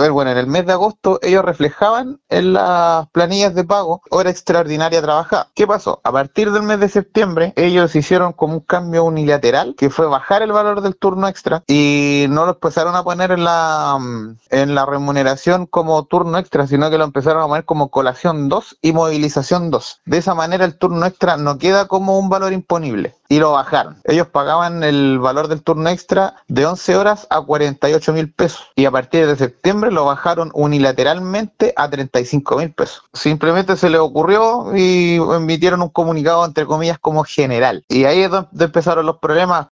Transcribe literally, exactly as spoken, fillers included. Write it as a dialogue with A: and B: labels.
A: a ver, bueno, en el mes de agosto ellos reflejaban en las planillas de pago hora extraordinaria trabajada. ¿Qué pasó? A partir del mes de septiembre, ellos hicieron como un cambio unilateral, que fue bajar el valor del turno extra y no lo empezaron a poner en la, en la remuneración como turno extra, sino que lo empezaron a poner como colación dos y movilización dos. De esa manera el turno extra no queda como un valor imponible y lo bajaron. Ellos pagaban el valor del turno extra de once horas a cuarenta y ocho mil pesos y a partir de septiembre lo bajaron unilateralmente a treinta y cinco mil pesos. Simplemente se les ocurrió y emitieron un comunicado entre comillas como general y ahí es donde empezaron los problemas.